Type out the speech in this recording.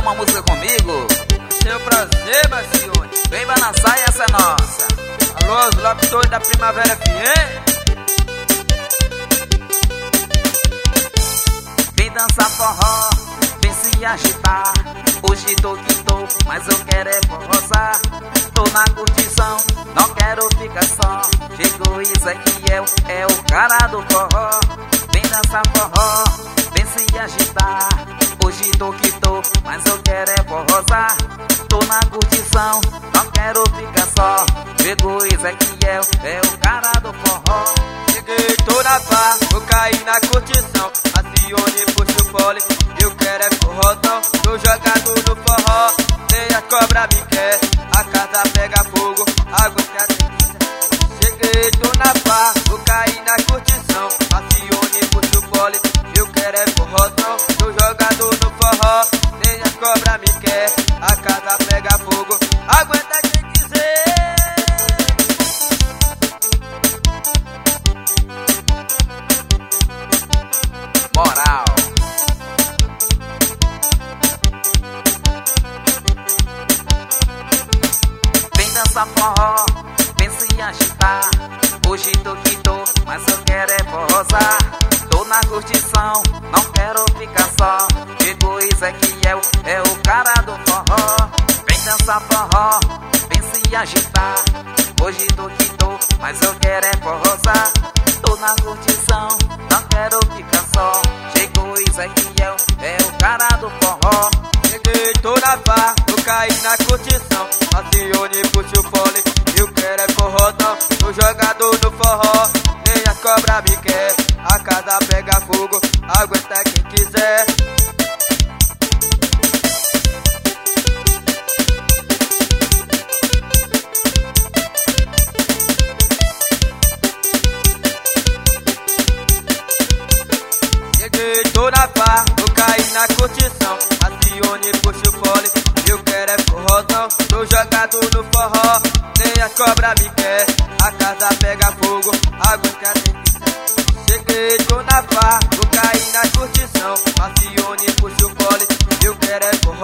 uma música comigo? Seu prazer, Marcione. Vem balançar e essa é nossa. Alô, os locutores da Primavera FM. Vem dançar forró, vem se agitar. Hoje tô que tô, mas eu quero é forrosar. Tô na curtição, não quero ficar só. Chegou Ezequiel, é o cara do forró. Vem dançar forró, vem se agitar. Hoje tô que tô, mas eu quero é forrosar. Tô na curtição, não quero ficar só. Chegou Ezequiel, é o cara do forró. Cheguei, tô na paz, vou cair na curtição. Acione, puxa o pole, eu quero é forrozão. Tô jogado no forró, nem a cobra me quer. A casa pega fogo, aguenta. Cheguei, tô na paz, vou cair na curtição. Acione, puxa o pole, eu quero é forrozão. Tô jogado no forró, nem a cobra me quer. A casa pega fogo, aguenta quem quiser. Moral. Vem dançar forró, vem se agitar. Hoje tô que tô, mas eu quero é forrosar. Tô na curtição, não quero ficar só. Chegou Ezequiel, é o cara do forró. Vem dançar forró, vem se agitar. Hoje tô que tô, mas eu quero é forrosar. Tô na curtição, não quero ficar só. Chegou Ezequiel, é o cara do forró. Cheguei, tô na paz, vou cair na curtição. Acione, puxa o pole, eu quero é forrozão. Tô jogado no forró, nem a cobra me quer. A casa pega fogo, aguenta quem quiser. Cheguei, tô na paz, vou cair na curtição. Acione, puxa o pole, eu quero é forrozão. Tô jogado no forró, nem a cobra me quer. A casa pega fogo, aguenta quem quiser. Cheguei, tô na paz, vou cair na curtição. Acione, puxa o pole, eu quero é forrozão.